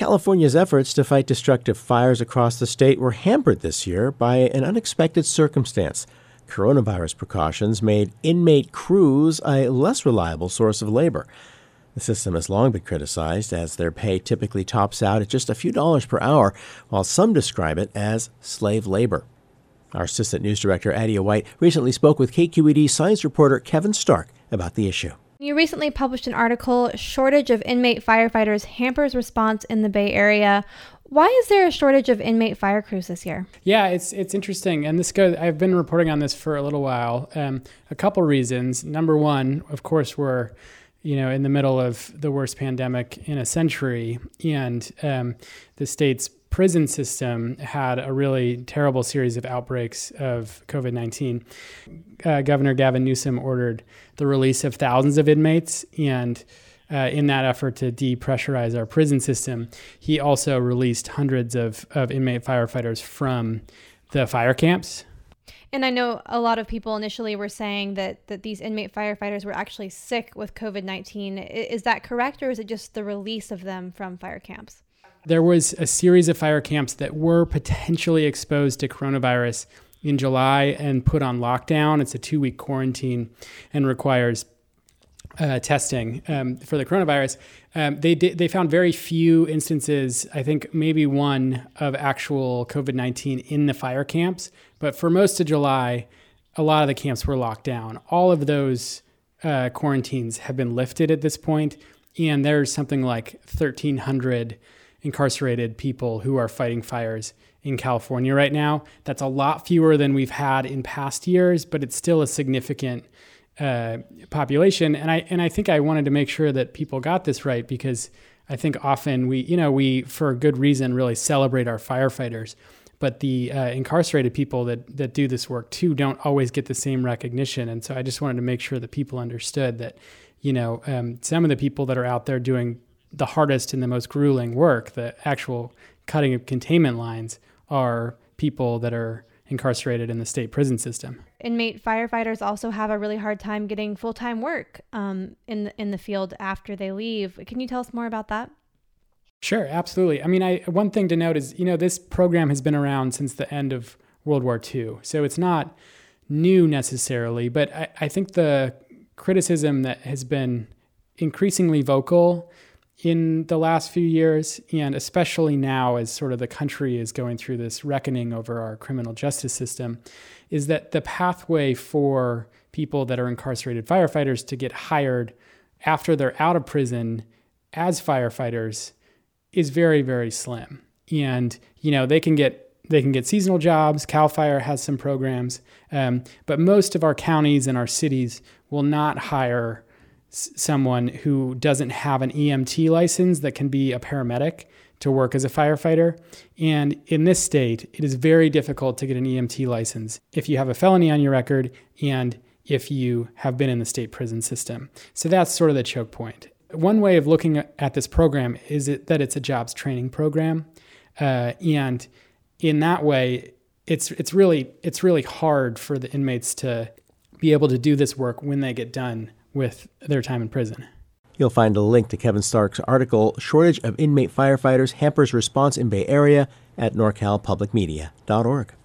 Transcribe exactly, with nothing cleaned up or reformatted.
California's efforts to fight destructive fires across the state were hampered this year by an unexpected circumstance. Coronavirus precautions made inmate crews a less reliable source of labor. The system has long been criticized as their pay typically tops out at just a few dollars per hour, while some describe it as slave labor. Our assistant news director, Adia White, recently spoke with K Q E D science reporter Kevin Stark about the issue. You recently published an article, Shortage of Inmate Firefighters Hampers Response in the Bay Area. Why is there a shortage of inmate fire crews this year? Yeah, it's it's interesting. And this goes, I've been reporting on this for a little while. Um, a couple reasons. Number one, of course, we're you know, in the middle of the worst pandemic in a century. And um, the state's prison system had a really terrible series of outbreaks of covid nineteen. Uh, Governor Gavin Newsom ordered the release of thousands of inmates, and uh, in that effort to depressurize our prison system, he also released hundreds of, of inmate firefighters from the fire camps. And I know a lot of people initially were saying that, that these inmate firefighters were actually sick with covid nineteen. Is that correct, or is it just the release of them from fire camps? There was a series of fire camps that were potentially exposed to coronavirus in July and put on lockdown. It's a two-week quarantine and requires uh, testing um, for the coronavirus. Um, they did, they found very few instances, I think maybe one, of actual covid nineteen in the fire camps. But for most of July, a lot of the camps were locked down. All of those uh, quarantines have been lifted at this point, and there's something like thirteen hundred incarcerated people who are fighting fires in California right now. That's a lot fewer than we've had in past years, but it's still a significant uh, population. And I and I think I wanted to make sure that people got this right, because I think often we, you know, we, for good reason, really celebrate our firefighters. But the uh, incarcerated people that, that do this work too don't always get the same recognition. And so I just wanted to make sure that people understood that, you know, um, some of the people that are out there doing the hardest and the most grueling work, the actual cutting of containment lines, are people that are incarcerated in the state prison system. Inmate firefighters also have a really hard time getting full-time work um, in the, in the field after they leave. Can you tell us more about that? Sure, absolutely. I mean, I one thing to note is, you know, this program has been around since the end of World War Two, so it's not new necessarily, but I, I think the criticism that has been increasingly vocal in the last few years, and especially now as sort of the country is going through this reckoning over our criminal justice system, is that the pathway for people that are incarcerated firefighters to get hired after they're out of prison as firefighters is very, very slim. And, you know, they can get they can get seasonal jobs. CAL FIRE has some programs, um, but most of our counties and our cities will not hire someone who doesn't have an E M T license that can be a paramedic to work as a firefighter. And in this state, it is very difficult to get an E M T license if you have a felony on your record and if you have been in the state prison system. So that's sort of the choke point. One way of looking at this program is it, that it's a jobs training program. Uh, and in that way, it's it's really it's really hard for the inmates to be able to do this work when they get done with their time in prison. You'll find a link to Kevin Stark's article, Shortage of Inmate Firefighters Hampers Response in Bay Area, at nor cal public media dot org.